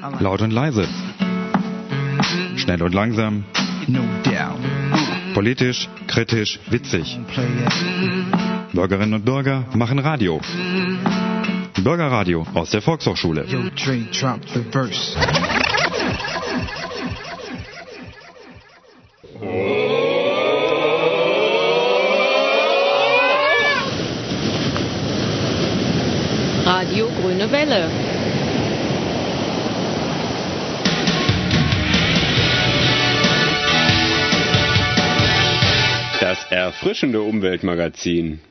Laut und leise. Schnell und langsam. Politisch, kritisch, witzig. Bürgerinnen und Bürger machen Radio. Bürgerradio aus der Volkshochschule. Radio Grüne Welle. Das erfrischende Umweltmagazin.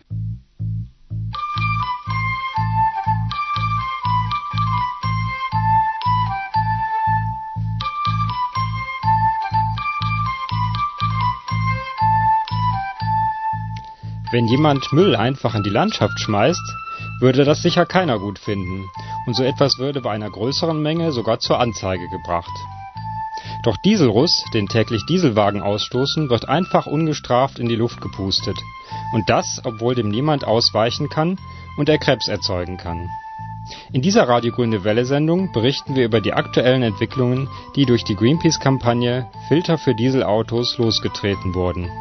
Wenn jemand Müll einfach in die Landschaft schmeißt, würde das sicher keiner gut finden, und so etwas würde bei einer größeren Menge sogar zur Anzeige gebracht. Doch Dieselruß, den täglich Dieselwagen ausstoßen, wird einfach ungestraft in die Luft gepustet, und das, obwohl dem niemand ausweichen kann und er Krebs erzeugen kann. In dieser Radio Grüne Welle Sendung berichten wir über die aktuellen Entwicklungen, die durch die Greenpeace-Kampagne Filter für Dieselautos losgetreten wurden.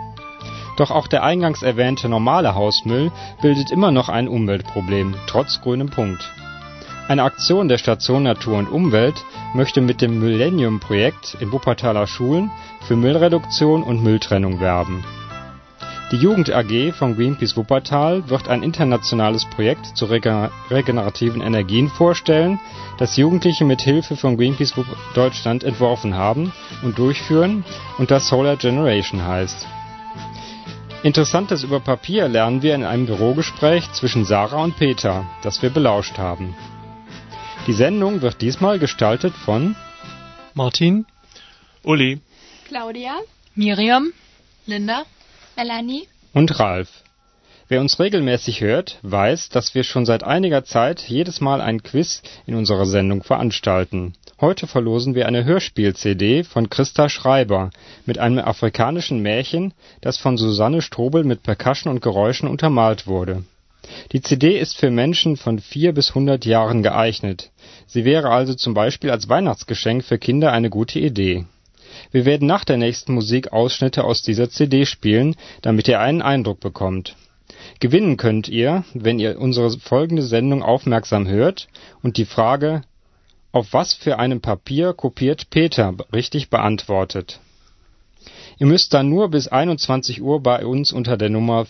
Doch auch der eingangs erwähnte normale Hausmüll bildet immer noch ein Umweltproblem, trotz grünem Punkt. Eine Aktion der Station Natur und Umwelt möchte mit dem Millennium-Projekt in Wuppertaler Schulen für Müllreduktion und Mülltrennung werben. Die Jugend AG von Greenpeace Wuppertal wird ein internationales Projekt zu regenerativen Energien vorstellen, das Jugendliche mit Hilfe von Greenpeace Deutschland entworfen haben und durchführen und das Solar Generation heißt. Interessantes über Papier lernen wir in einem Bürogespräch zwischen Sarah und Peter, das wir belauscht haben. Die Sendung wird diesmal gestaltet von Martin, Uli, Claudia, Miriam, Linda, Melanie und Ralf. Wer uns regelmäßig hört, weiß, dass wir schon seit einiger Zeit jedes Mal ein Quiz in unserer Sendung veranstalten. Heute verlosen wir eine Hörspiel-CD von Christa Schreiber mit einem afrikanischen Märchen, das von Susanne Strobel mit Percussion und Geräuschen untermalt wurde. Die CD ist für Menschen von 4 bis 100 Jahren geeignet. Sie wäre also zum Beispiel als Weihnachtsgeschenk für Kinder eine gute Idee. Wir werden nach der nächsten Musik Ausschnitte aus dieser CD spielen, damit ihr einen Eindruck bekommt. Gewinnen könnt ihr, wenn ihr unsere folgende Sendung aufmerksam hört und die Frage „Auf was für einem Papier kopiert Peter?“ richtig beantwortet. Ihr müsst dann nur bis 21 Uhr bei uns unter der Nummer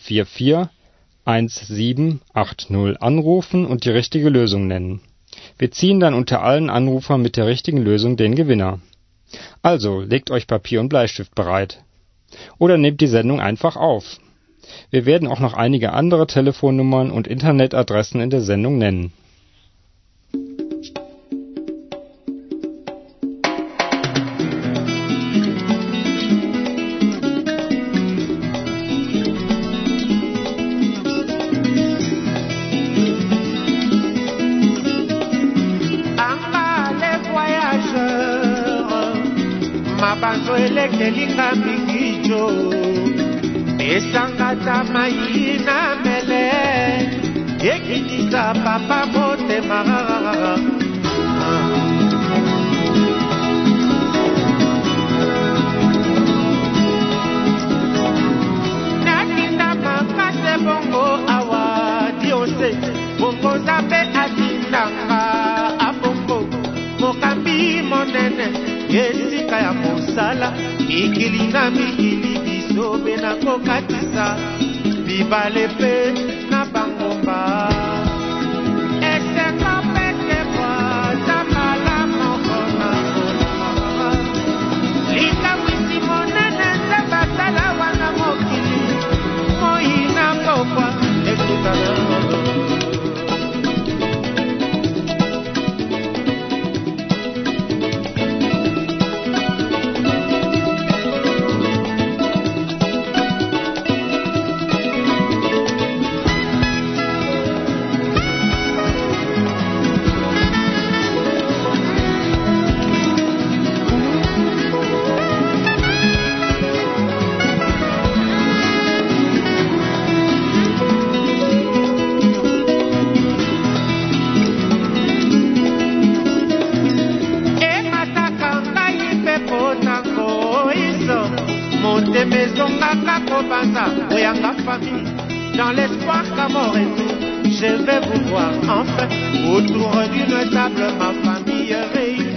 441780 anrufen und die richtige Lösung nennen. Wir ziehen dann unter allen Anrufern mit der richtigen Lösung den Gewinner. Also, legt euch Papier und Bleistift bereit. Oder nehmt die Sendung einfach auf. Wir werden auch noch einige andere Telefonnummern und Internetadressen in der Sendung nennen. Elekelinga mingijo esangata maina mele ekitisa papa motema nakinda makase bongo awa diose bongo zabe atindanga abongo mokambi monene esika ya mosala ikilinga mikili bisobe na kokatisa bibale pe na bangomba esenga pete kwa tamala mokona lika wisi monene nzabasala wana mokili moina kokwa ekutana famille, dans l'espoir qu'à mon retour, je vais vous voir enfin autour d'une table, ma famille réunie.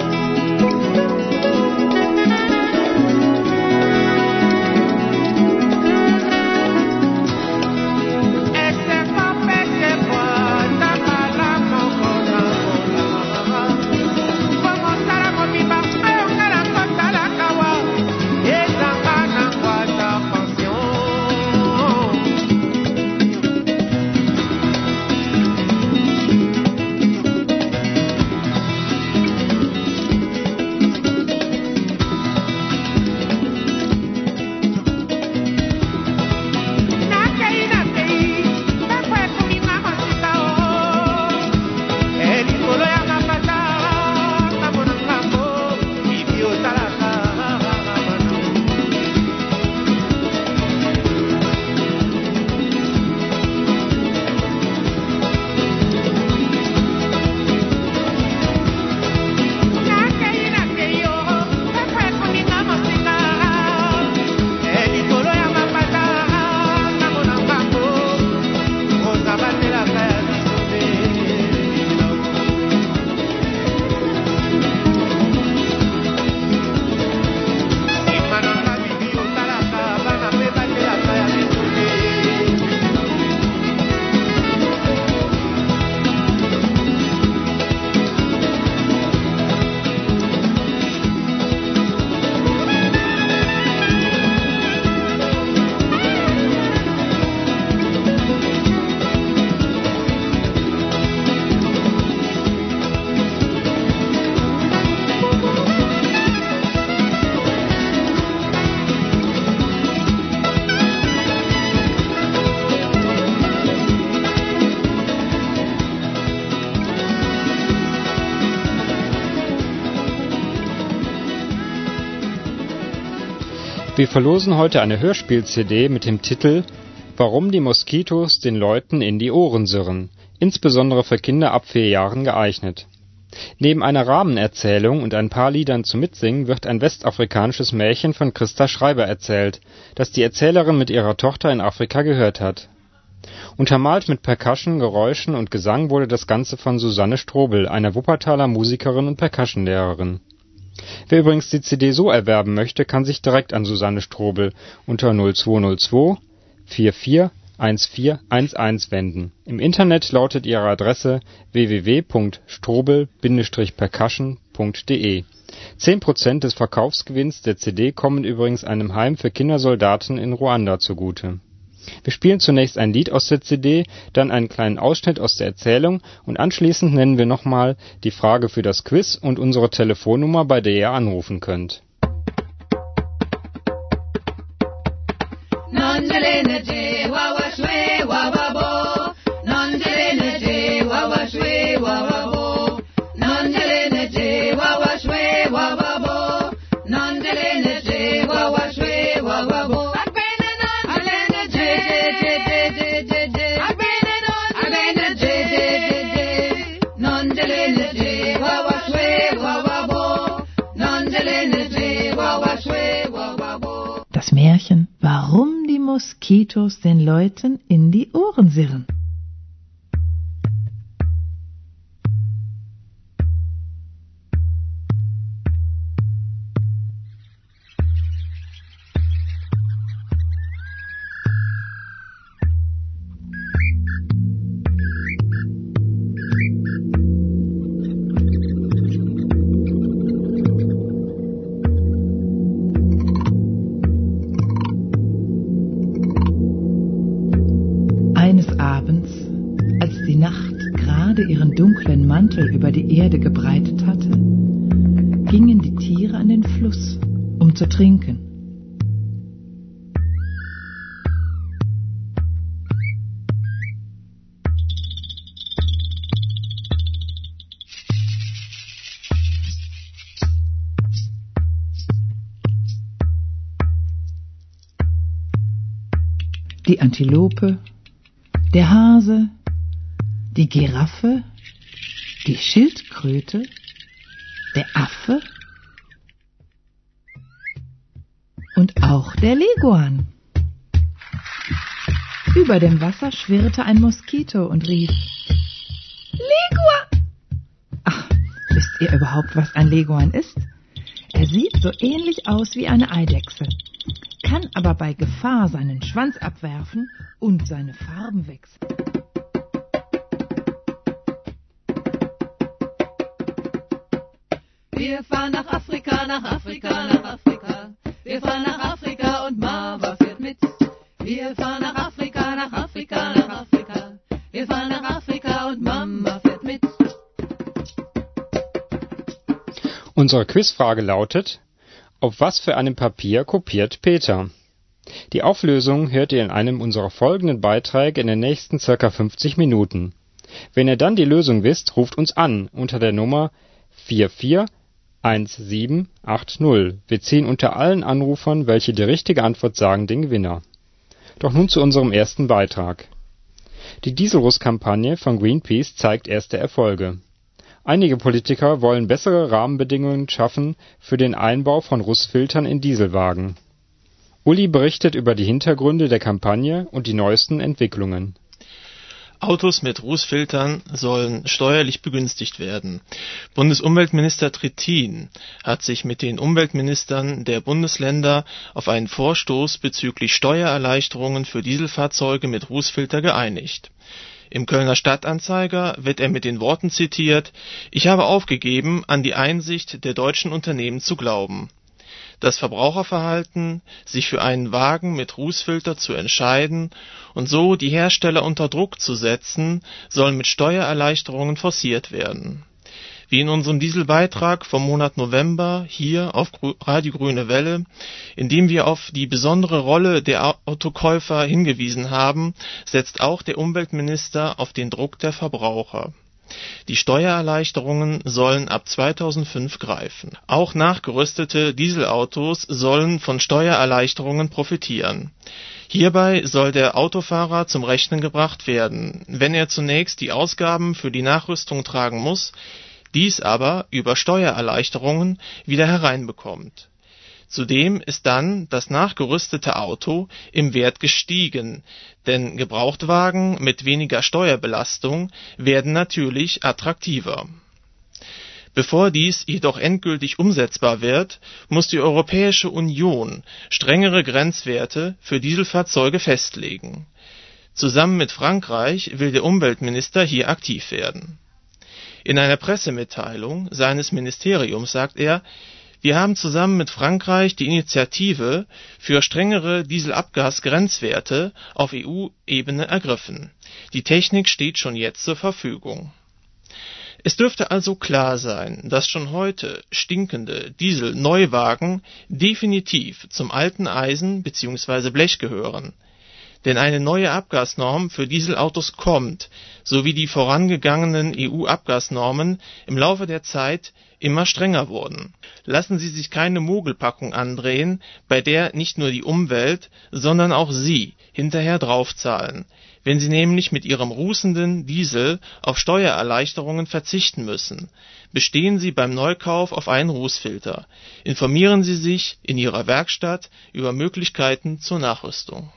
Wir verlosen heute eine Hörspiel-CD mit dem Titel »Warum die Moskitos den Leuten in die Ohren sirren«, insbesondere für Kinder ab 4 Jahren geeignet. Neben einer Rahmenerzählung und ein paar Liedern zum Mitsingen wird ein westafrikanisches Märchen von Christa Schreiber erzählt, das die Erzählerin mit ihrer Tochter in Afrika gehört hat. Untermalt mit Percussion, Geräuschen und Gesang wurde das Ganze von Susanne Strobel, einer Wuppertaler Musikerin und Percussionlehrerin. Wer übrigens die CD so erwerben möchte, kann sich direkt an Susanne Strobel unter 0202 44 1411 wenden. Im Internet lautet ihre Adresse www.strobel-percussion.de. 10% des Verkaufsgewinns der CD kommen übrigens einem Heim für Kindersoldaten in Ruanda zugute. Wir spielen zunächst ein Lied aus der CD, dann einen kleinen Ausschnitt aus der Erzählung und anschließend nennen wir nochmal die Frage für das Quiz und unsere Telefonnummer, bei der ihr anrufen könnt. Das Märchen, warum die Moskitos den Leuten in die Ohren sirren. Ihren dunklen Mantel über die Erde gebreitet hatte, gingen die Tiere an den Fluss, um zu trinken. Die Antilope, der Hase, die Giraffe, die Schildkröte, der Affe und auch der Leguan. Über dem Wasser schwirrte ein Moskito und rief: Leguan! Ach, wisst ihr überhaupt, was ein Leguan ist? Er sieht so ähnlich aus wie eine Eidechse, kann aber bei Gefahr seinen Schwanz abwerfen und seine Farben wechseln. Wir fahren nach Afrika, nach Afrika, nach Afrika. Wir fahren nach Afrika und Mama fährt mit. Wir fahren nach Afrika, nach Afrika, nach Afrika. Wir fahren nach Afrika und Mama fährt mit. Unsere Quizfrage lautet: Auf was für einem Papier kopiert Peter? Die Auflösung hört ihr in einem unserer folgenden Beiträge in den nächsten ca. 50 Minuten. Wenn ihr dann die Lösung wisst, ruft uns an unter der Nummer 441780. Wir ziehen unter allen Anrufern, welche die richtige Antwort sagen, den Gewinner. Doch nun zu unserem ersten Beitrag. Die Dieselruss-Kampagne von Greenpeace zeigt erste Erfolge. Einige Politiker wollen bessere Rahmenbedingungen schaffen für den Einbau von Rußfiltern in Dieselwagen. Uli berichtet über die Hintergründe der Kampagne und die neuesten Entwicklungen. Autos mit Rußfiltern sollen steuerlich begünstigt werden. Bundesumweltminister Trittin hat sich mit den Umweltministern der Bundesländer auf einen Vorstoß bezüglich Steuererleichterungen für Dieselfahrzeuge mit Rußfilter geeinigt. Im Kölner Stadtanzeiger wird er mit den Worten zitiert: Ich habe aufgegeben, an die Einsicht der deutschen Unternehmen zu glauben. Das Verbraucherverhalten, sich für einen Wagen mit Rußfilter zu entscheiden und so die Hersteller unter Druck zu setzen, soll mit Steuererleichterungen forciert werden. Wie in unserem Dieselbeitrag vom Monat November hier auf Radio Grüne Welle, in dem wir auf die besondere Rolle der Autokäufer hingewiesen haben, setzt auch der Umweltminister auf den Druck der Verbraucher. Die Steuererleichterungen sollen ab 2005 greifen. Auch nachgerüstete Dieselautos sollen von Steuererleichterungen profitieren. Hierbei soll der Autofahrer zum Rechnen gebracht werden, wenn er zunächst die Ausgaben für die Nachrüstung tragen muss, dies aber über Steuererleichterungen wieder hereinbekommt. Zudem ist dann das nachgerüstete Auto im Wert gestiegen, denn Gebrauchtwagen mit weniger Steuerbelastung werden natürlich attraktiver. Bevor dies jedoch endgültig umsetzbar wird, muss die Europäische Union strengere Grenzwerte für Dieselfahrzeuge festlegen. Zusammen mit Frankreich will der Umweltminister hier aktiv werden. In einer Pressemitteilung seines Ministeriums sagt er: Wir haben zusammen mit Frankreich die Initiative für strengere Dieselabgasgrenzwerte auf EU-Ebene ergriffen. Die Technik steht schon jetzt zur Verfügung. Es dürfte also klar sein, dass schon heute stinkende Diesel-Neuwagen definitiv zum alten Eisen bzw. Blech gehören. Denn eine neue Abgasnorm für Dieselautos kommt, sowie die vorangegangenen EU-Abgasnormen im Laufe der Zeit immer strenger wurden. Lassen Sie sich keine Mogelpackung andrehen, bei der nicht nur die Umwelt, sondern auch Sie hinterher draufzahlen, wenn Sie nämlich mit Ihrem rußenden Diesel auf Steuererleichterungen verzichten müssen. Bestehen Sie beim Neukauf auf einen Rußfilter. Informieren Sie sich in Ihrer Werkstatt über Möglichkeiten zur Nachrüstung.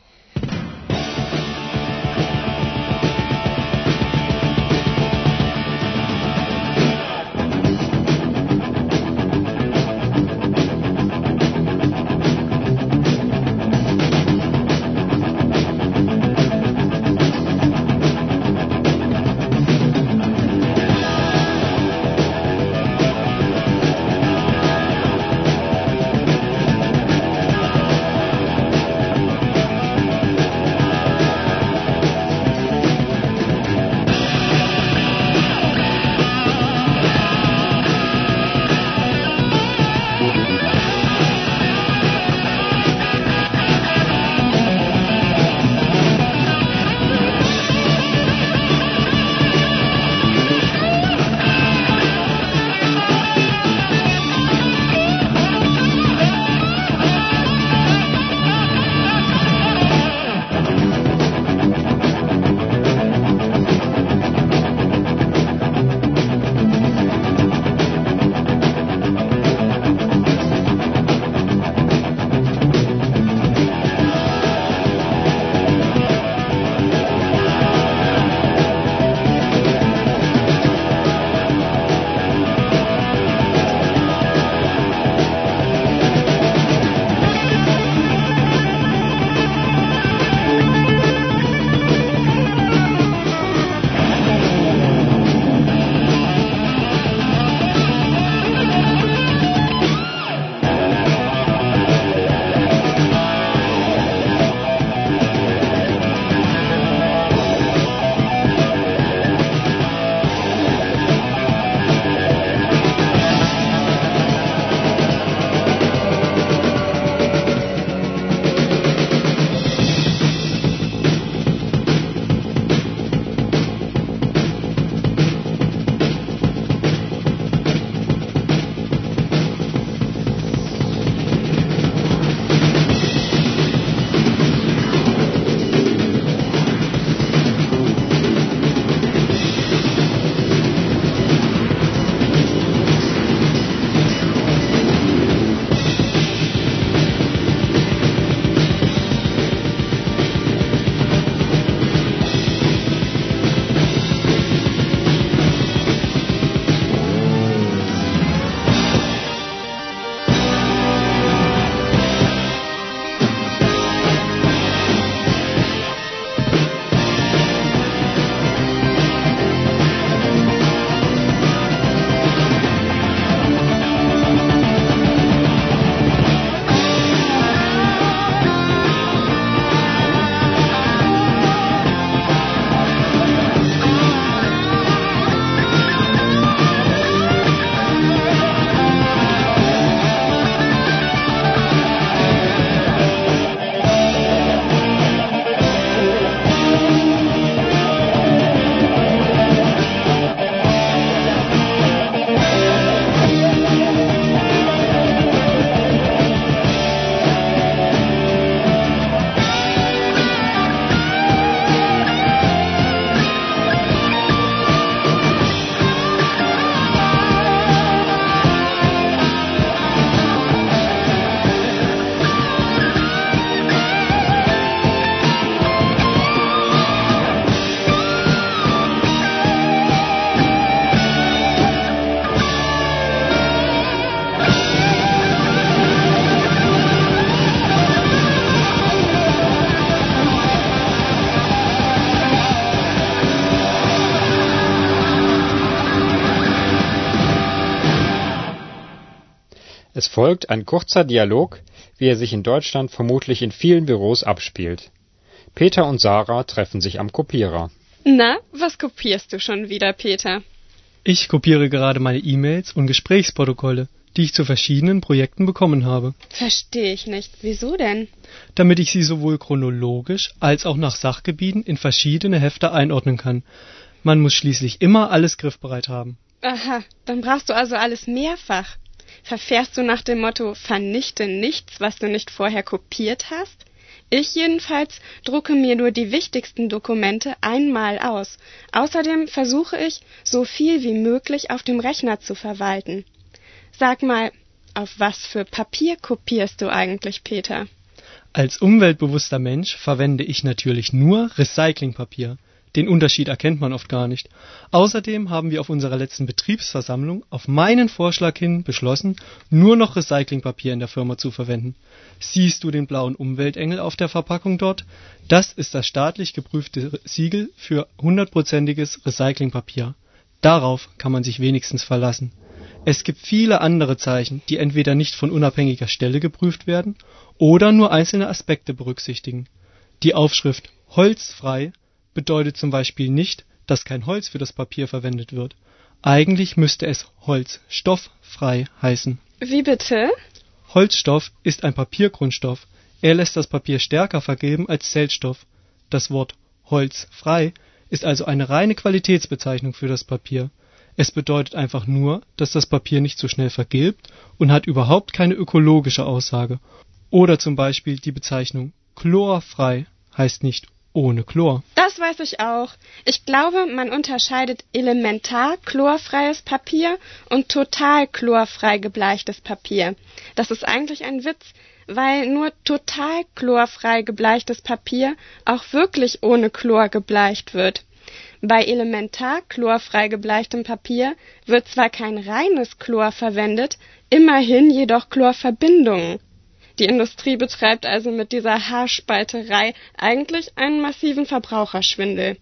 folgt ein kurzer Dialog, wie er sich in Deutschland vermutlich in vielen Büros abspielt. Peter und Sarah treffen sich am Kopierer. Na, was kopierst du schon wieder, Peter? Ich kopiere gerade meine E-Mails und Gesprächsprotokolle, die ich zu verschiedenen Projekten bekommen habe. Verstehe ich nicht. Wieso denn? Damit ich sie sowohl chronologisch als auch nach Sachgebieten in verschiedene Hefte einordnen kann. Man muss schließlich immer alles griffbereit haben. Aha, dann brauchst du also alles mehrfach. Verfährst du nach dem Motto, vernichte nichts, was du nicht vorher kopiert hast? Ich jedenfalls drucke mir nur die wichtigsten Dokumente einmal aus. Außerdem versuche ich, so viel wie möglich auf dem Rechner zu verwalten. Sag mal, auf was für Papier kopierst du eigentlich, Peter? Als umweltbewusster Mensch verwende ich natürlich nur Recyclingpapier. Den Unterschied erkennt man oft gar nicht. Außerdem haben wir auf unserer letzten Betriebsversammlung auf meinen Vorschlag hin beschlossen, nur noch Recyclingpapier in der Firma zu verwenden. Siehst du den blauen Umweltengel auf der Verpackung dort? Das ist das staatlich geprüfte Siegel für 100%iges Recyclingpapier. Darauf kann man sich wenigstens verlassen. Es gibt viele andere Zeichen, die entweder nicht von unabhängiger Stelle geprüft werden oder nur einzelne Aspekte berücksichtigen. Die Aufschrift holzfrei bedeutet zum Beispiel nicht, dass kein Holz für das Papier verwendet wird. Eigentlich müsste es holzstofffrei heißen. Wie bitte? Holzstoff ist ein Papiergrundstoff. Er lässt das Papier stärker vergeben als Zellstoff. Das Wort holzfrei ist also eine reine Qualitätsbezeichnung für das Papier. Es bedeutet einfach nur, dass das Papier nicht so schnell vergilbt und hat überhaupt keine ökologische Aussage. Oder zum Beispiel die Bezeichnung chlorfrei heißt nicht ohne Chlor. Das weiß ich auch. Ich glaube, man unterscheidet elementar chlorfreies Papier und total chlorfrei gebleichtes Papier. Das ist eigentlich ein Witz, weil nur total chlorfrei gebleichtes Papier auch wirklich ohne Chlor gebleicht wird. Bei elementar chlorfrei gebleichtem Papier wird zwar kein reines Chlor verwendet, immerhin jedoch Chlorverbindungen. Die Industrie betreibt also mit dieser Haarspalterei eigentlich einen massiven Verbraucherschwindel.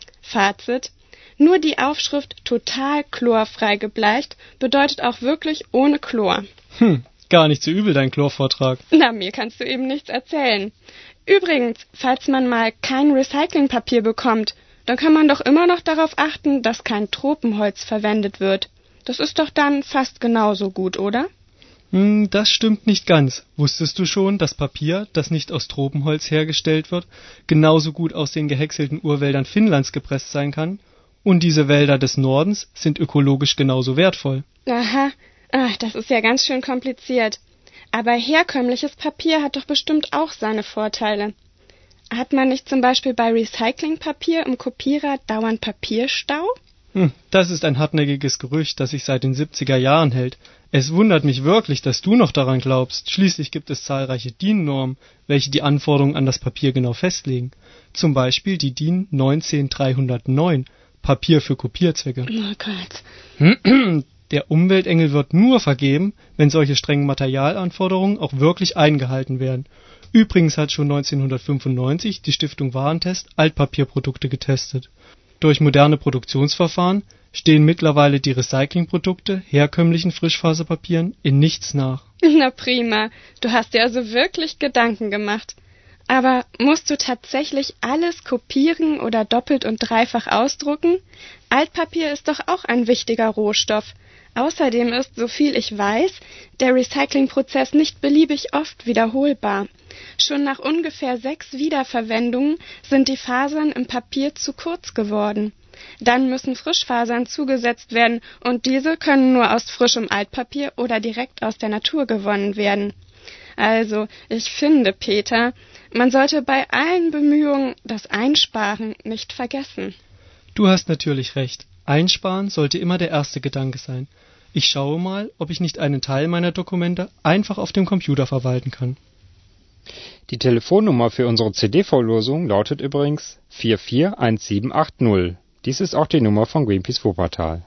Fazit: Nur die Aufschrift total chlorfrei gebleicht bedeutet auch wirklich ohne Chlor. Gar nicht so übel, dein Chlorvortrag. Na, mir kannst du eben nichts erzählen. Übrigens, falls man mal kein Recyclingpapier bekommt, dann kann man doch immer noch darauf achten, dass kein Tropenholz verwendet wird. Das ist doch dann fast genauso gut, oder? Das stimmt nicht ganz. Wusstest du schon, dass Papier, das nicht aus Tropenholz hergestellt wird, genauso gut aus den gehäckselten Urwäldern Finnlands gepresst sein kann? Und diese Wälder des Nordens sind ökologisch genauso wertvoll. Aha, das ist ja ganz schön kompliziert. Aber herkömmliches Papier hat doch bestimmt auch seine Vorteile. Hat man nicht zum Beispiel bei Recyclingpapier im Kopierer dauernd Papierstau? Das ist ein hartnäckiges Gerücht, das sich seit den 70er Jahren hält. Es wundert mich wirklich, dass du noch daran glaubst. Schließlich gibt es zahlreiche DIN-Normen, welche die Anforderungen an das Papier genau festlegen. Zum Beispiel die DIN 19309, Papier für Kopierzwecke. Oh Gott. Der Umweltengel wird nur vergeben, wenn solche strengen Materialanforderungen auch wirklich eingehalten werden. Übrigens hat schon 1995 die Stiftung Warentest Altpapierprodukte getestet. Durch moderne Produktionsverfahren stehen mittlerweile die Recyclingprodukte herkömmlichen Frischfaserpapieren in nichts nach. Na prima, du hast dir also wirklich Gedanken gemacht. Aber musst du tatsächlich alles kopieren oder doppelt und dreifach ausdrucken? Altpapier ist doch auch ein wichtiger Rohstoff. Außerdem ist, soviel ich weiß, der Recyclingprozess nicht beliebig oft wiederholbar. Schon nach ungefähr 6 Wiederverwendungen sind die Fasern im Papier zu kurz geworden. Dann müssen Frischfasern zugesetzt werden und diese können nur aus frischem Altpapier oder direkt aus der Natur gewonnen werden. Also, ich finde, Peter, man sollte bei allen Bemühungen das Einsparen nicht vergessen. Du hast natürlich recht. Einsparen sollte immer der erste Gedanke sein. Ich schaue mal, ob ich nicht einen Teil meiner Dokumente einfach auf dem Computer verwalten kann. Die Telefonnummer für unsere CD-Verlosung lautet übrigens 441780. Dies ist auch die Nummer von Greenpeace Wuppertal.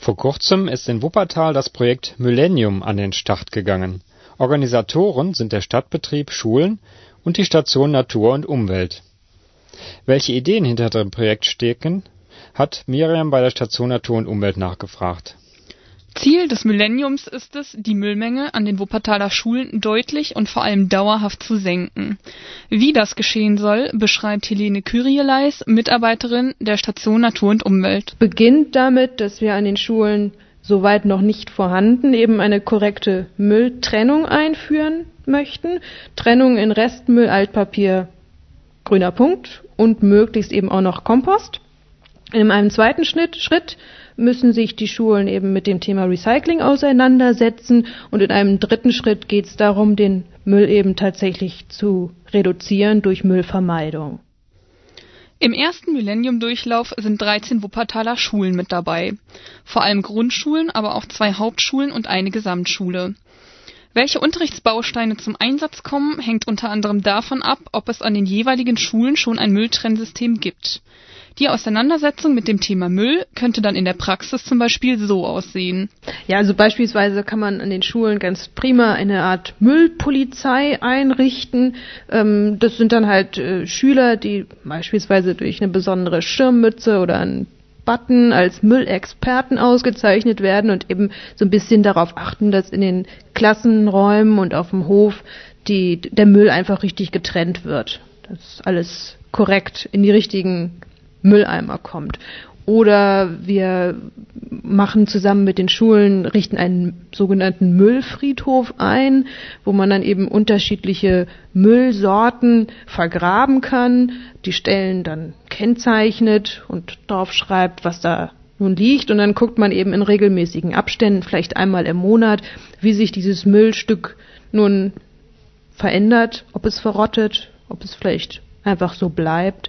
Vor kurzem ist in Wuppertal das Projekt Millennium an den Start gegangen. Organisatoren sind der Stadtbetrieb Schulen und die Station Natur und Umwelt. Welche Ideen hinter dem Projekt stecken, hat Miriam bei der Station Natur und Umwelt nachgefragt. Ziel des Millenniums ist es, die Müllmenge an den Wuppertaler Schulen deutlich und vor allem dauerhaft zu senken. Wie das geschehen soll, beschreibt Helene Kyrieleis, Mitarbeiterin der Station Natur und Umwelt. Beginnt damit, dass wir an den Schulen, soweit noch nicht vorhanden, eben eine korrekte Mülltrennung einführen möchten. Trennung in Restmüll, Altpapier, grüner Punkt und möglichst eben auch noch Kompost. In einem zweiten Schritt müssen sich die Schulen eben mit dem Thema Recycling auseinandersetzen und in einem dritten Schritt geht es darum, den Müll eben tatsächlich zu reduzieren durch Müllvermeidung. Im ersten Millennium-Durchlauf sind 13 Wuppertaler Schulen mit dabei. Vor allem Grundschulen, aber auch 2 Hauptschulen und eine Gesamtschule. Welche Unterrichtsbausteine zum Einsatz kommen, hängt unter anderem davon ab, ob es an den jeweiligen Schulen schon ein Mülltrennsystem gibt. Die Auseinandersetzung mit dem Thema Müll könnte dann in der Praxis zum Beispiel so aussehen. Ja, also beispielsweise kann man an den Schulen ganz prima eine Art Müllpolizei einrichten. Das sind dann halt Schüler, die beispielsweise durch eine besondere Schirmmütze oder einen Button als Müllexperten ausgezeichnet werden und eben so ein bisschen darauf achten, dass in den Klassenräumen und auf dem Hof der Müll einfach richtig getrennt wird. Dass alles korrekt in die richtigen Mülleimer kommt. Oder wir machen zusammen mit den Schulen, richten einen sogenannten Müllfriedhof ein, wo man dann eben unterschiedliche Müllsorten vergraben kann, die Stellen dann kennzeichnet und drauf schreibt, was da nun liegt. Und dann guckt man eben in regelmäßigen Abständen, vielleicht einmal im Monat, wie sich dieses Müllstück nun verändert, ob es verrottet, ob es vielleicht einfach so bleibt.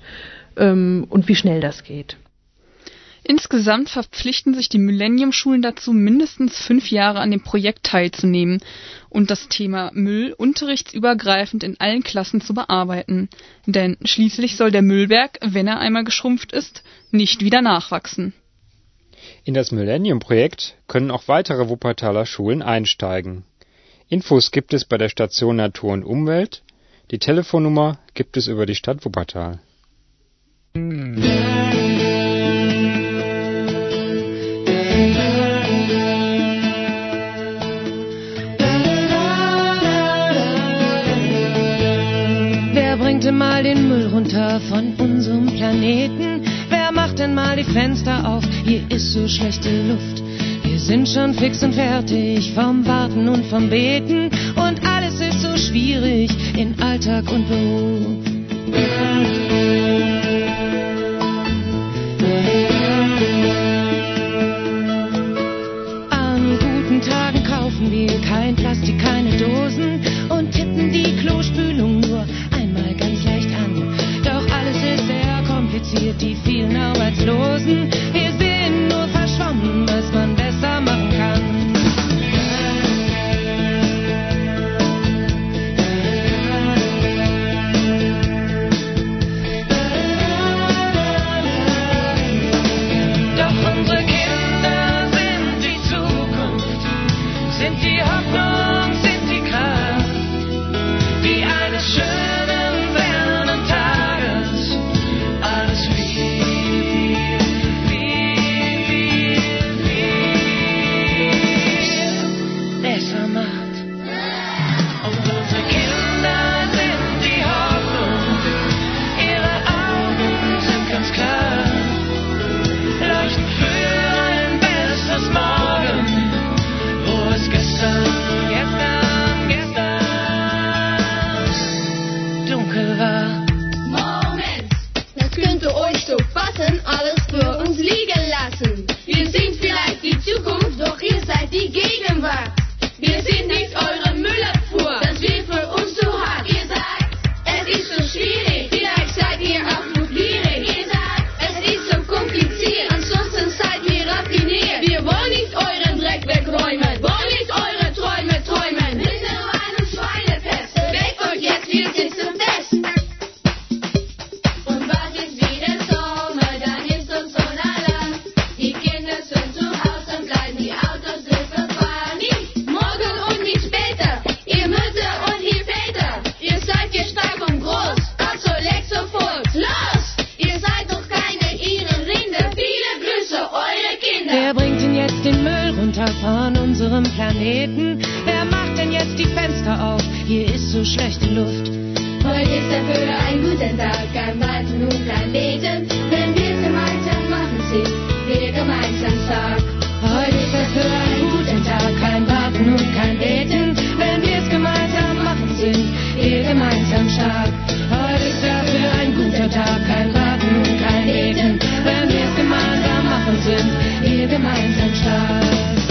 Und wie schnell das geht. Insgesamt verpflichten sich die Millennium-Schulen dazu, mindestens 5 Jahre an dem Projekt teilzunehmen und das Thema Müll unterrichtsübergreifend in allen Klassen zu bearbeiten. Denn schließlich soll der Müllberg, wenn er einmal geschrumpft ist, nicht wieder nachwachsen. In das Millennium-Projekt können auch weitere Wuppertaler Schulen einsteigen. Infos gibt es bei der Station Natur und Umwelt. Die Telefonnummer gibt es über die Stadt Wuppertal. Wer bringt denn mal den Müll runter von unserem Planeten? Wer macht denn mal die Fenster auf? Hier ist so schlechte Luft. Wir sind schon fix und fertig vom Warten und vom Beten. Und alles ist so schwierig in Alltag und Beruf. An guten Tagen kaufen wir kein Plastik, keine Dosen und tippen die Klospülung nur einmal ganz leicht an. Doch alles ist sehr kompliziert, die vielen Arbeitslosen. Wir sehen nur verschwommen, was man besser machen kann. Wer bringt denn jetzt den Müll runter von unserem Planeten? Wer macht denn jetzt die Fenster auf? Hier ist so schlechte Luft. Heute ist dafür ein guter Tag, kein Warten und kein Beten. Wenn wir gemeinsam machen, sind wir gemeinsam stark. Heute ist dafür ein guter Tag, kein Warten und kein Beten. Wenn wir es gemeinsam machen, sind wir gemeinsam stark. Heute ist dafür ein guter Tag, kein Warten und kein Beten. Wenn wir es gemeinsam machen, sind wir gemeinsam stark.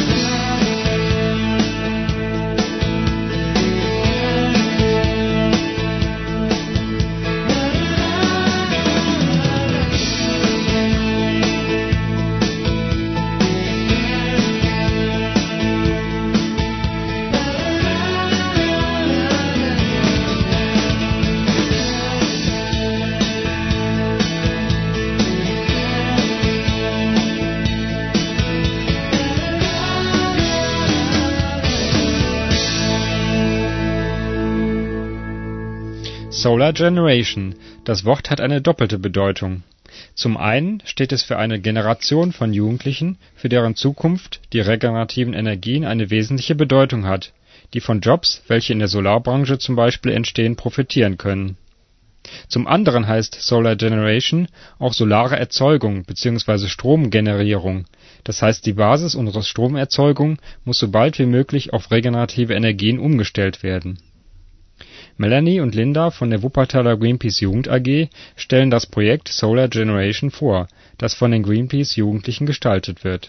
Solar Generation. Das Wort hat eine doppelte Bedeutung. Zum einen steht es für eine Generation von Jugendlichen, für deren Zukunft die regenerativen Energien eine wesentliche Bedeutung hat, die von Jobs, welche in der Solarbranche zum Beispiel entstehen, profitieren können. Zum anderen heißt Solar Generation auch solare Erzeugung bzw. Stromgenerierung. Das heißt, die Basis unserer Stromerzeugung muss so bald wie möglich auf regenerative Energien umgestellt werden. Melanie und Linda von der Wuppertaler Greenpeace Jugend AG stellen das Projekt Solar Generation vor, das von den Greenpeace-Jugendlichen gestaltet wird.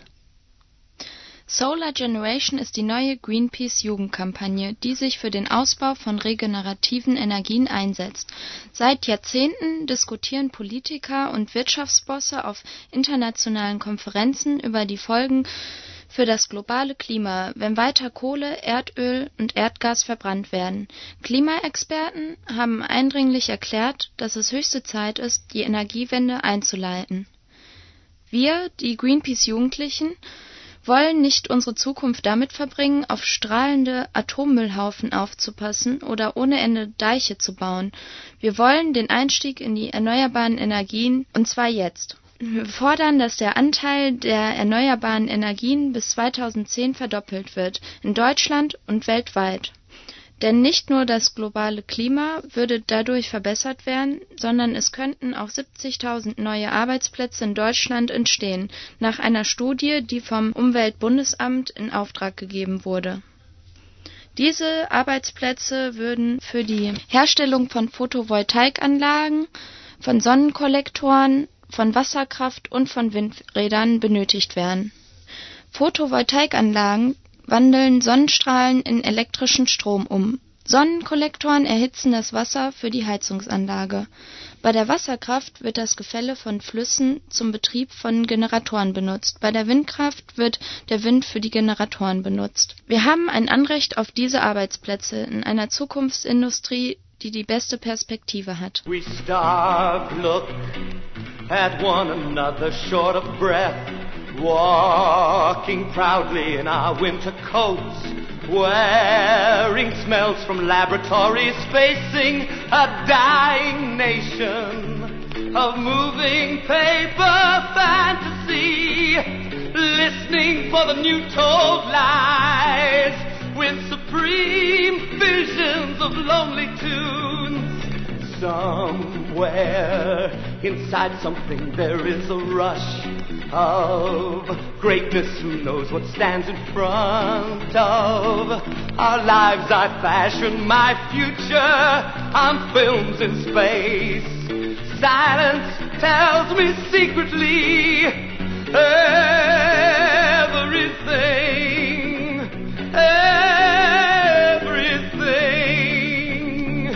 Solar Generation ist die neue Greenpeace-Jugendkampagne, die sich für den Ausbau von regenerativen Energien einsetzt. Seit Jahrzehnten diskutieren Politiker und Wirtschaftsbosse auf internationalen Konferenzen über die Folgen für das globale Klima, wenn weiter Kohle, Erdöl und Erdgas verbrannt werden. Klimaexperten haben eindringlich erklärt, dass es höchste Zeit ist, die Energiewende einzuleiten. Wir, die Greenpeace-Jugendlichen, wollen nicht unsere Zukunft damit verbringen, auf strahlende Atommüllhaufen aufzupassen oder ohne Ende Deiche zu bauen. Wir wollen den Einstieg in die erneuerbaren Energien, und zwar jetzt. Wir fordern, dass der Anteil der erneuerbaren Energien bis 2010 verdoppelt wird, in Deutschland und weltweit. Denn nicht nur das globale Klima würde dadurch verbessert werden, sondern es könnten auch 70.000 neue Arbeitsplätze in Deutschland entstehen, nach einer Studie, die vom Umweltbundesamt in Auftrag gegeben wurde. Diese Arbeitsplätze würden für die Herstellung von Photovoltaikanlagen, von Sonnenkollektoren, von Wasserkraft und von Windrädern benötigt werden. Photovoltaikanlagen wandeln Sonnenstrahlen in elektrischen Strom um. Sonnenkollektoren erhitzen das Wasser für die Heizungsanlage. Bei der Wasserkraft wird das Gefälle von Flüssen zum Betrieb von Generatoren benutzt. Bei der Windkraft wird der Wind für die Generatoren benutzt. Wir haben ein Anrecht auf diese Arbeitsplätze in einer Zukunftsindustrie, die die beste Perspektive hat. We starved, look at one another short of breath, walking proudly in our winter coats, wearing smells from laboratories, facing a dying nation of moving paper fantasy, listening for the new told lies, with supreme visions of lonely tunes. Somewhere inside something there is a rush of greatness. Who knows what stands in front of our lives? I fashion my future on films in space. Silence tells me secretly everything.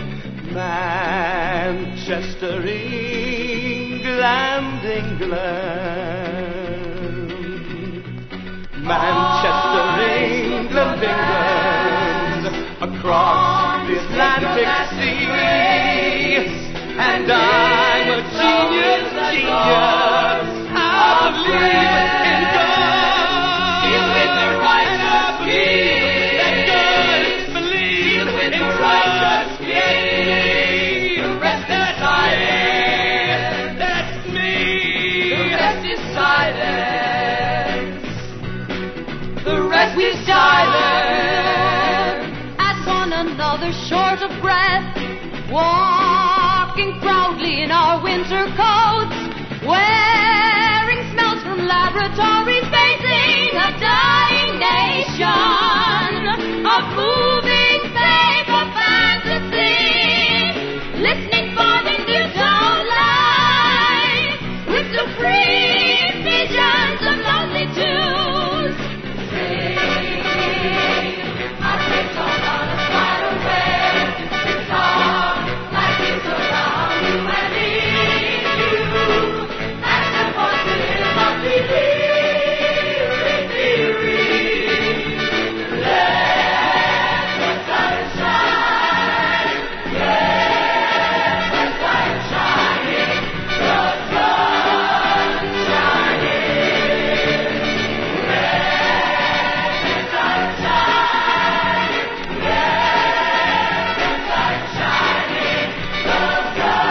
Manchester, England, England. Manchester, England, England. Across the Atlantic Sea. And I'm a genius. I believe in God. With the right to believe that good believe in righteous gain. The rest is silence. That's me. The rest is silence. we silent at one another, short of breath, walking proudly in our winter coats, wearing smells from laboratories, facing a dying nation of moving paper fantasy, listening for the new dawn light with supreme visions of lonely tunes. Sing, our fates are on a spider web, it's all like this around you and in you, and the voices of delirium theory. Let the sun shine, let the sun shining, the sun shining. Let the sun shine, let the sun shining, the sun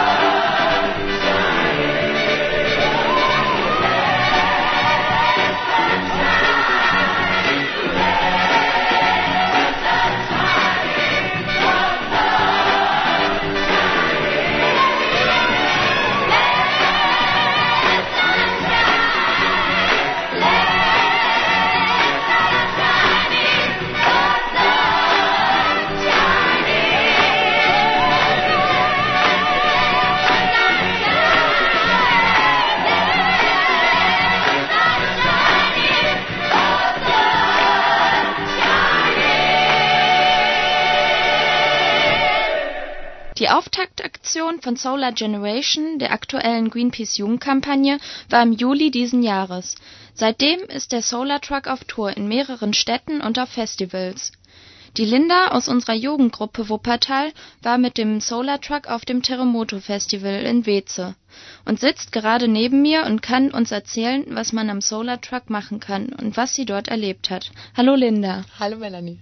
Die Auftaktaktion von Solar Generation, der aktuellen Greenpeace-Jugendkampagne, war im Juli diesen Jahres. Seitdem ist der Solar Truck auf Tour in mehreren Städten und auf Festivals. Die Linda aus unserer Jugendgruppe Wuppertal war mit dem Solar Truck auf dem Terremoto Festival in Weeze und sitzt gerade neben mir und kann uns erzählen, was man am Solar Truck machen kann und was sie dort erlebt hat. Hallo Linda. Hallo Melanie.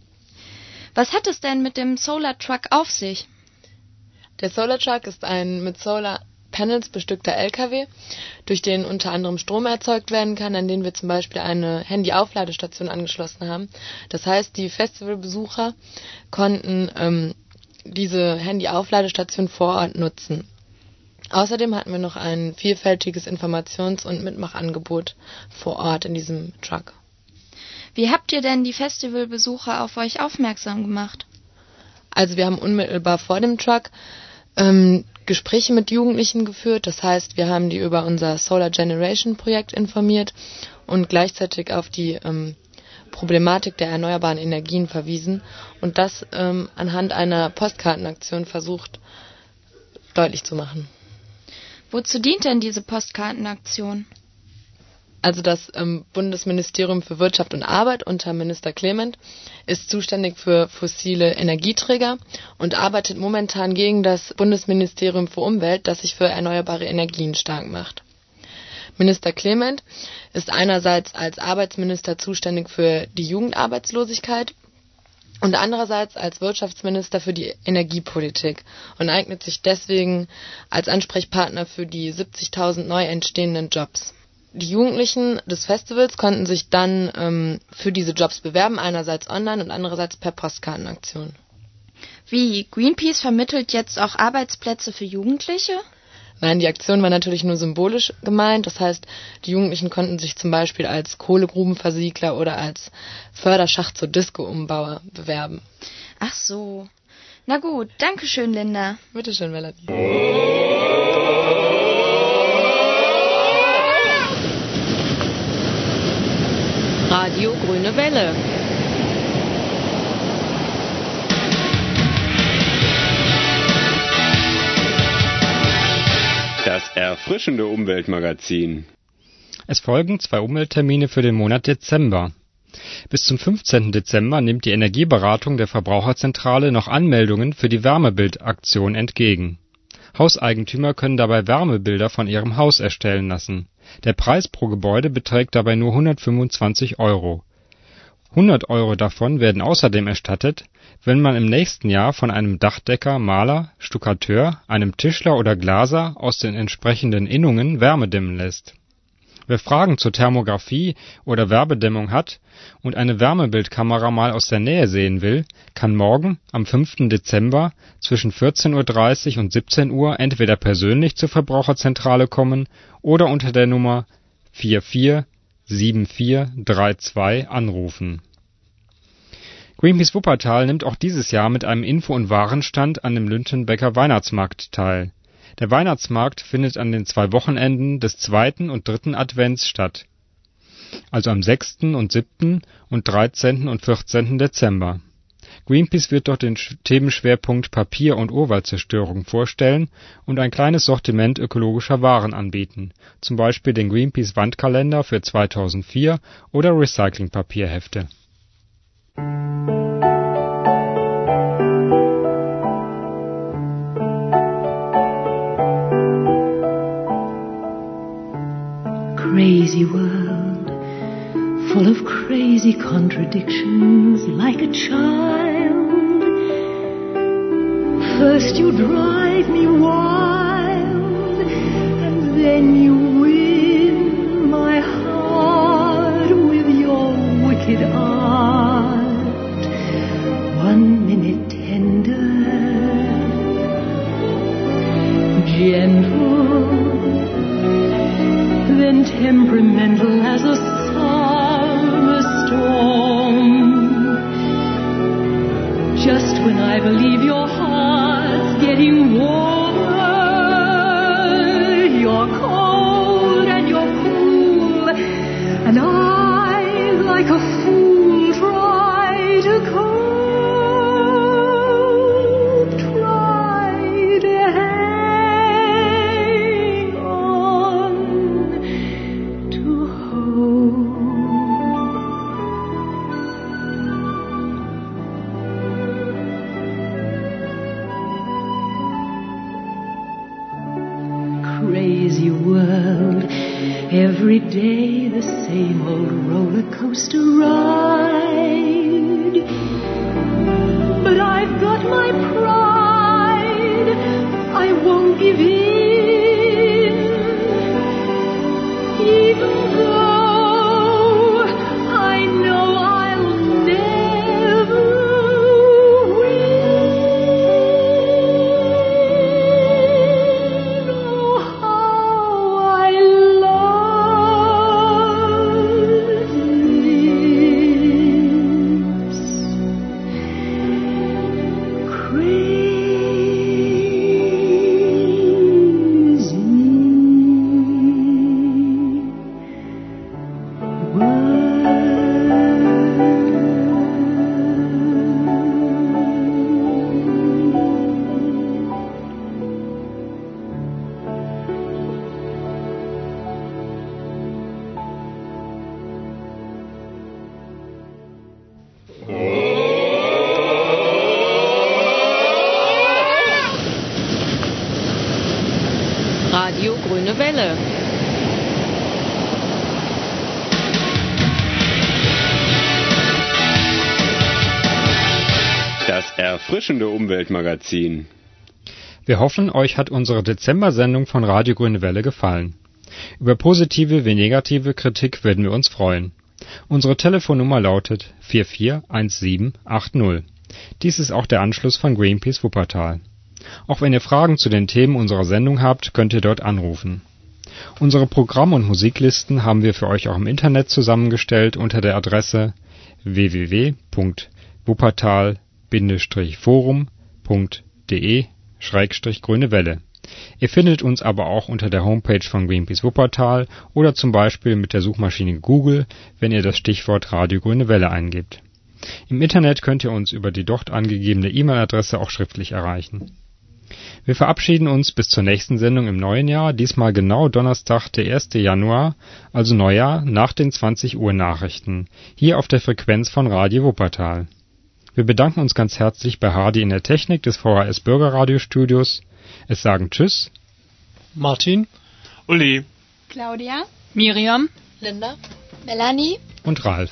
Was hat es denn mit dem Solar Truck auf sich? Der Solar Truck ist ein mit Solar Panels bestückter LKW, durch den unter anderem Strom erzeugt werden kann, an den wir zum Beispiel eine Handy-Aufladestation angeschlossen haben. Das heißt, die Festivalbesucher konnten diese Handy-Aufladestation vor Ort nutzen. Außerdem hatten wir noch ein vielfältiges Informations- und Mitmachangebot vor Ort in diesem Truck. Wie habt ihr denn die Festivalbesucher auf euch aufmerksam gemacht? Also wir haben unmittelbar vor dem Truck Gespräche mit Jugendlichen geführt. Das heißt, wir haben die über unser Solar Generation Projekt informiert und gleichzeitig auf die Problematik der erneuerbaren Energien verwiesen und das anhand einer Postkartenaktion versucht deutlich zu machen. Wozu dient denn diese Postkartenaktion? Also das Bundesministerium für Wirtschaft und Arbeit unter Minister Clement ist zuständig für fossile Energieträger und arbeitet momentan gegen das Bundesministerium für Umwelt, das sich für erneuerbare Energien stark macht. Minister Clement ist einerseits als Arbeitsminister zuständig für die Jugendarbeitslosigkeit und andererseits als Wirtschaftsminister für die Energiepolitik und eignet sich deswegen als Ansprechpartner für die 70.000 neu entstehenden Jobs. Die Jugendlichen des Festivals konnten sich dann für diese Jobs bewerben, einerseits online und andererseits per Postkartenaktion. Wie? Greenpeace vermittelt jetzt auch Arbeitsplätze für Jugendliche? Nein, die Aktion war natürlich nur symbolisch gemeint. Das heißt, die Jugendlichen konnten sich zum Beispiel als Kohlegrubenversiegler oder als Förderschacht zur Disco-Umbauer bewerben. Ach so. Na gut, danke schön, Linda. Bitteschön, Melanie. Radio Grüne Welle. Das erfrischende Umweltmagazin. Es folgen 2 Umwelttermine für den Monat Dezember. Bis zum 15. Dezember nimmt die Energieberatung der Verbraucherzentrale noch Anmeldungen für die Wärmebildaktion entgegen. Hauseigentümer können dabei Wärmebilder von ihrem Haus erstellen lassen. Der Preis pro Gebäude beträgt dabei nur 125 €. 100 € davon werden außerdem erstattet, wenn man im nächsten Jahr von einem Dachdecker, Maler, Stuckateur, einem Tischler oder Glaser aus den entsprechenden Innungen Wärme dämmen lässt. Wer Fragen zur Thermographie oder Wärmedämmung hat und eine Wärmebildkamera mal aus der Nähe sehen will, kann morgen, am 5. Dezember, zwischen 14:30 und 17 Uhr entweder persönlich zur Verbraucherzentrale kommen oder unter der Nummer 447432 anrufen. Greenpeace Wuppertal nimmt auch dieses Jahr mit einem Info- und Warenstand an dem Lüntenbecker Weihnachtsmarkt teil. Der Weihnachtsmarkt findet an den 2 Wochenenden des 2. und 3. Advents statt, also am 6. und 7. und 13. und 14. Dezember. Greenpeace wird dort den Themenschwerpunkt Papier- und Urwaldzerstörung vorstellen und ein kleines Sortiment ökologischer Waren anbieten, zum Beispiel den Greenpeace Wandkalender für 2004 oder Recyclingpapierhefte. Crazy world, full of crazy contradictions, like a child. First you drive me wild, and then you win my heart with your wicked art. 1 minute tender, gentle, then temperamental as a summer storm. Just when I believe your heart's getting warmer, you're cold and you're cool, and I, like a fool, try to cope, try to hang on to hope. Crazy world, every day the same old roller coaster ride. But I've got my pride, I won't give in, even though I know I'll never win. Oh, how I love this Radio Grüne Welle. Das erfrischende Umweltmagazin. Wir hoffen, euch hat unsere Dezember-Sendung von Radio Grüne Welle gefallen. Über positive wie negative Kritik würden wir uns freuen. Unsere Telefonnummer lautet 441780. Dies ist auch der Anschluss von Greenpeace Wuppertal. Auch wenn ihr Fragen zu den Themen unserer Sendung habt, könnt ihr dort anrufen. Unsere Programm- und Musiklisten haben wir für euch auch im Internet zusammengestellt unter der Adresse www.wuppertal-forum.de/Grüne Welle. Ihr findet uns aber auch unter der Homepage von Greenpeace Wuppertal oder zum Beispiel mit der Suchmaschine Google, wenn ihr das Stichwort Radio Grüne Welle eingebt. Im Internet könnt ihr uns über die dort angegebene E-Mail-Adresse auch schriftlich erreichen. Wir verabschieden uns bis zur nächsten Sendung im neuen Jahr, diesmal genau Donnerstag, der 1. Januar, also Neujahr, nach den 20 Uhr Nachrichten, hier auf der Frequenz von Radio Wuppertal. Wir bedanken uns ganz herzlich bei Hardy in der Technik des VHS Bürgerradiostudios. Es sagen Tschüss, Martin, Uli, Claudia, Miriam, Linda, Melanie und Ralf.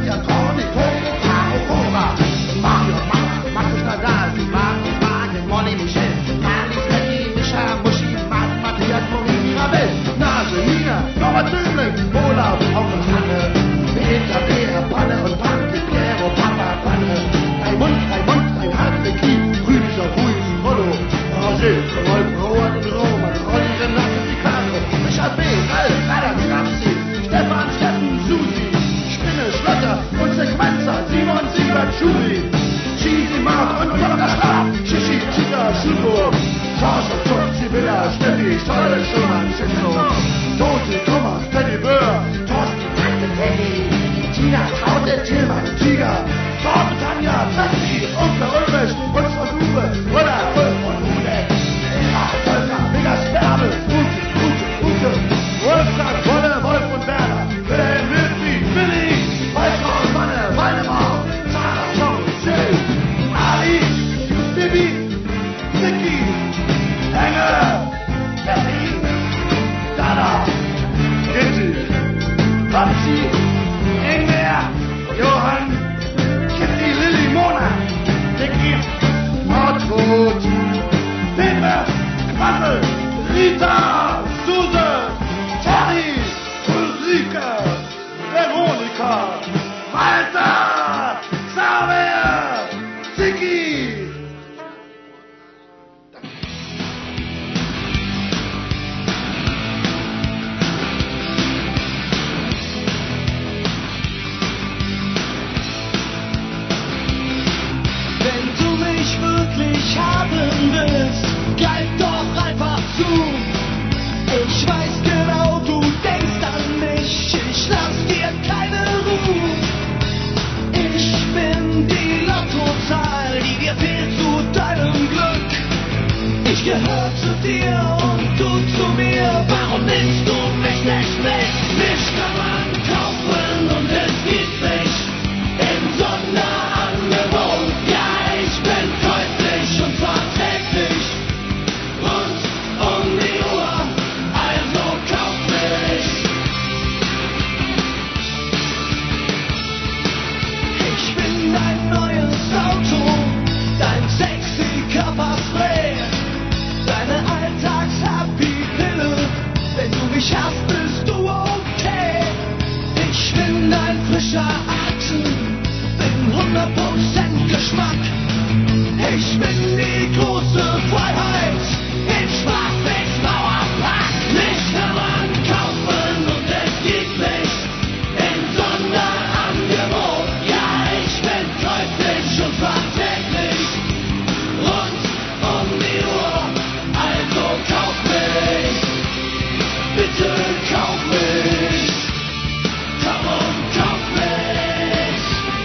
Katja, Toni, Togo, Caro, Cora, Mario, Markus Nadal, Markus Wagen, Molly, Michelle, Alice, Becky, Mischa, Muschi, Matthias, Marie, Mirabel, Nase, Nina, Norbert Döbling, Olaf, Onkel Hanne, Peter, Bär, Panne und Panke, Piero, Papa, Panne, Raimund, Hartwig, Rüdiger, Ruiz, Rollo, Roger, Rolf, Roland und Roman, Rolli, Renate, Ricardo, Richard B., Ralf, Radar, Rapsi, Stefan, Steffen, Susi, Spinne, Schlotter und Sequenzer, Simon, Siebert, Schuri, Cheesy, Mark und Dr. Schlaf, Shishi, Chica, Schubo, Torsche, Zuck, Sibylla, Steffi, Stolle, Schumann, Schindlo, Tote, Thomas, Teddy Böhr, Thorsten, Tante, Teddy, Tina, Traute, Tillmann, Tiger, Torben, Tanja, Tati, Onkel Ulrich, und von Uwe, Röller, Ulf und Ude, Eva, Volker, Vegas, Bärbel, Ute, Wolfgang, Wolle, Wolf und Werner, Wilhelm, Wilfried, Willi, Walter und Manne, Waldemar, Sarah, Tom, Jill, Ali, Bibi, Vicky, Engel, Steffi, Dada, Gitti, Babsi, Ingwer, Johann, Kitty, Lilly, Mona, Dicky, Hartmut, Peter, Quassel, Rita, Suse, Terry, Ulrike, Veronika, Walter, Xaver, Ziggy. Wenn du mich wirklich haben willst, greif doch einfach zu. Ich weiß genau, du denkst an mich, ich lass dir keine Ruhe. Ich bin die Lottozahl, die dir fehlt zu deinem Glück. Ich gehör zu dir und du zu mir, warum nimmst du mich nicht mit? Mich kann man kaufen und es gibt mich im Sonderangebot. Ja, ich bin käuflich und zwar täglich rund um die Uhr, also kauf mich. Ich bin dein neues Auto, dein sexy Körperspray, deine Alltags-Happy-Pille. Wenn du mich hast, bist du okay. Ich bin dein frischer Atem, bin 100% Geschmack. Ich bin die große Freiheit im Schwarzweg-Mauerpark. Mich kann man kaufen und es gibt mich im Sonderangebot. Ja, ich bin käuflich und zwar täglich rund um die Uhr. Also kauf mich, bitte kauf mich, komm und kauf mich.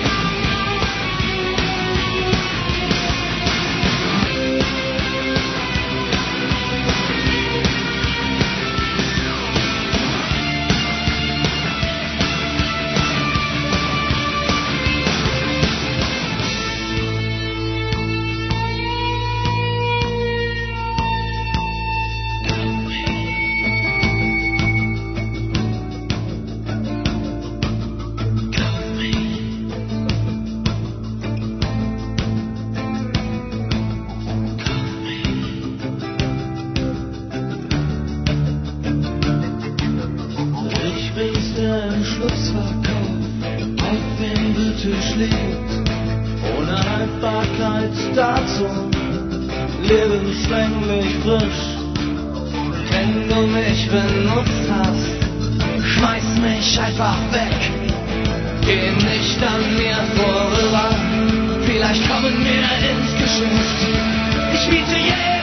Ich bring's dir im Schlussverkauf, auf dem Wühltisch liegt, ohne Haltbarkeitsdatum, lebenslänglich frisch. Wenn du mich benutzt hast, schmeiß mich einfach weg, geh nicht an mir vorüber, vielleicht kommen wir ins Geschäft. Ich biete